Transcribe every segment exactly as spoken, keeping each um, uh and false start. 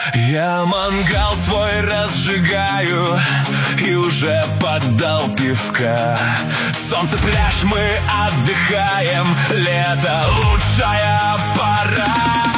Я мангал свой разжигаю и уже поддал пивка. Солнце, пляж, мы отдыхаем. Лето — лучшая пора.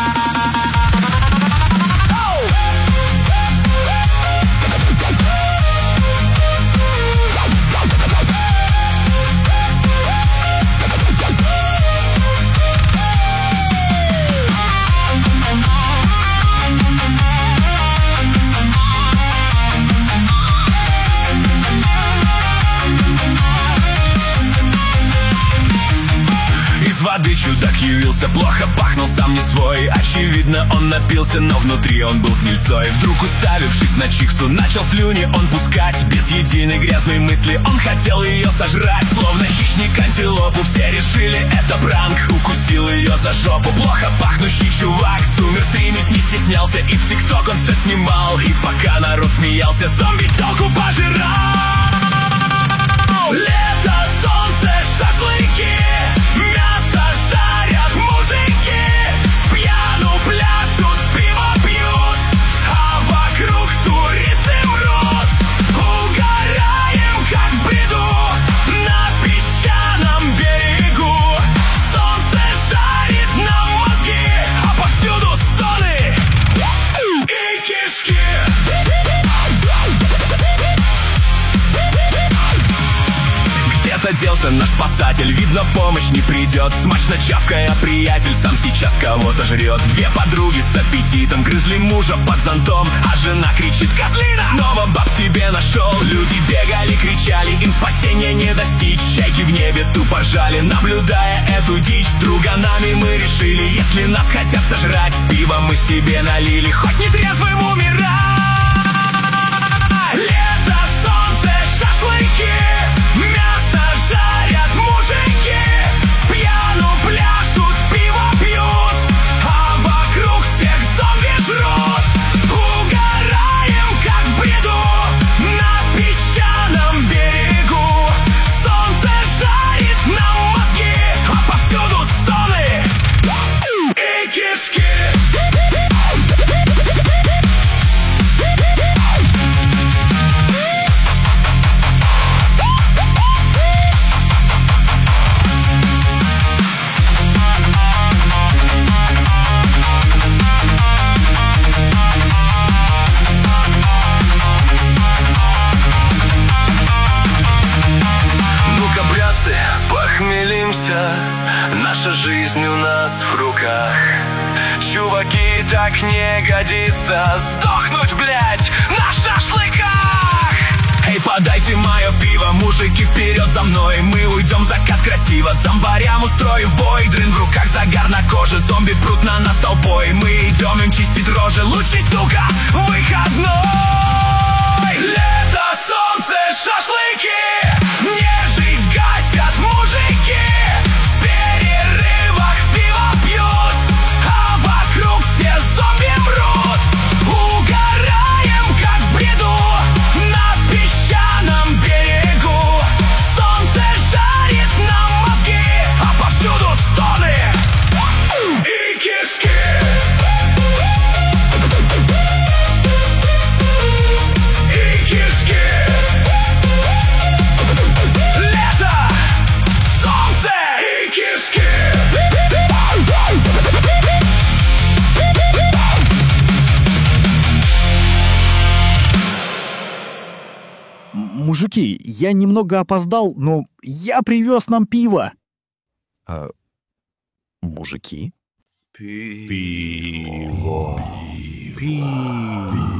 Воды чудак явился, плохо пахнул, сам не свой. Очевидно, он напился, но внутри он был с гнильцой. Вдруг, уставившись на чиксу, начал слюни он пускать. Без единой грязной мысли он хотел ее сожрать. Словно хищник антилопу, все решили это пранк. Укусил ее за жопу плохо пахнущий чувак. Сумер стримить не стеснялся, и в тикток он все снимал. И пока народ смеялся, зомби телку пожирал. Лето, солнце, шашлыки, мясо жарят мужики, с пьяну пляшут, пиво пьют, а вокруг туристы мрут. Угораем, как в бреду, на песчаном берегу. Солнце жарит нам мозги, а повсюду стоны и кишки. Где-то делся наш спасатель, видно, помощь не придет. Смачно чавкая, приятель сам сейчас кого-то жрет. Две подруги с аппетитом грызли мужа под зонтом, а жена кричит: козлина! Снова баб себе нашел. Люди бегали, кричали, им спасения не достичь. Чайки в небе тупо жали, наблюдая эту дичь. С друганами мы решили, если нас хотят сожрать, пиво мы себе налили, хоть не трезвым умирать. Лето, солнце, шашлыки, мясо жарят мужики, с пьяну пляшут, пиво пьют, а вокруг всех зомби жрут. Угораем, как в бреду, на песчаном берегу. Солнце жарит нам мозги, а повсюду стоны и кишки. Похмелимся, наша жизнь у нас в руках. Чуваки, так не годится сдохнуть, блять, на шашлыках. Эй, подайте мое пиво, мужики, вперед за мной. Мы уйдем в закат красиво, зомбарям устроив бой. Дрын в руках, загар на коже, зомби прут на нас толпой. Мы идем им чистить рожи, лучший, сука, выходной. Лето, солнце, шашлыки, нежить гасят мужики, в перерывах пиво пьют, а вокруг все зомби мрут. Угораем, как в бреду, на песчаном берегу. Солнце жарит нам мозги, а повсюду стоны и кишки. И кишки. Лето, солнце и кишки. Мужики, я немного опоздал, но я привез нам пиво. А, мужики? Пиво. Пиво.